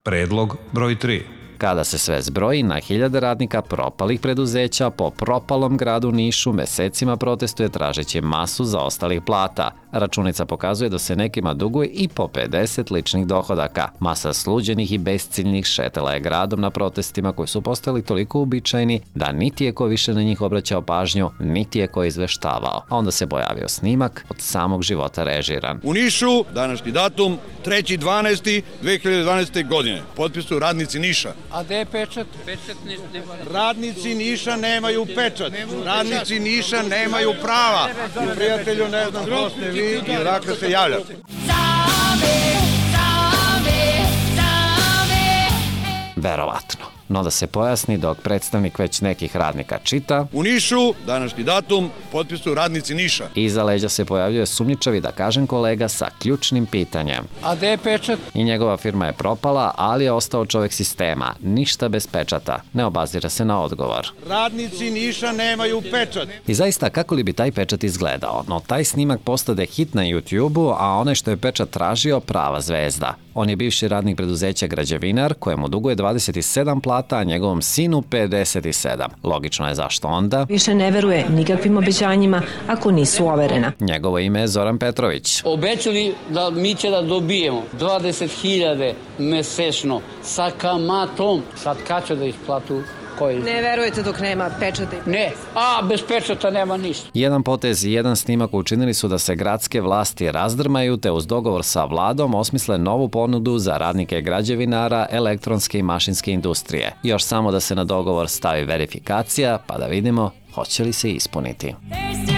Predlog broj 3. Kada se sve zbroji, na hiljade radnika propalih preduzeća po propalom gradu Nišu mesecima protestuje tražeći masu zaostalih plata. Računica pokazuje da se nekima duguje i po 50 ličnih dohodaka. Masa sluđenih i besciljnih šetala je gradom na protestima koji su postali toliko uobičajeni da niti je ko više na njih obraćao pažnju, niti je ko izveštavao. A onda se pojavio snimak od samog života režiran. U Nišu, današnji datum, 3.12.2012. godine. Potpisuju radnici Niša. A gde je pečat? Pečat ne... Radnici Niša nemaju pečat. Radnici Niša nemaju prava. I prijatelju, ne znam ko ste vi i odakle se javljate. Verovatno. No da se pojasni dok predstavnik već nekih radnika čita. U Nišu, današnji datum, potpisuju radnici Niša. Iza leđa se pojavljuje sumnjičavi, da kažem, kolega sa ključnim pitanjem. A gde je pečat? I njegova firma je propala, ali je ostao čovek sistema. Ništa bez pečata. Ne obazira se na odgovor. Radnici Niša nemaju pečat. I zaista, kako li bi taj pečat izgledao? No, taj snimak postade hit na YouTube-u, a onaj što je pečat tražio, prava zvezda. On je bivši radnik preduzeća Građevinar, kojemu duguje 27 plata, a njegovom sinu 57. Logično je zašto onda više ne veruje nikakvim obećanjima ako nisu overena. Njegovo ime je Zoran Petrović. Obećali da mi će da dobijemo 20.000 mesečno sa kamatom. Sad kad će da ih platu? Ne verujete dok nema pečata? Ne, bez pečata nema ništa. Jedan potez i jedan snimak učinili su da se gradske vlasti razdrmaju, te uz dogovor sa vladom osmisle novu ponudu za radnike građevinara, elektronske i mašinske industrije. Još samo da se na dogovor stavi verifikacija, pa da vidimo hoće li se ispuniti.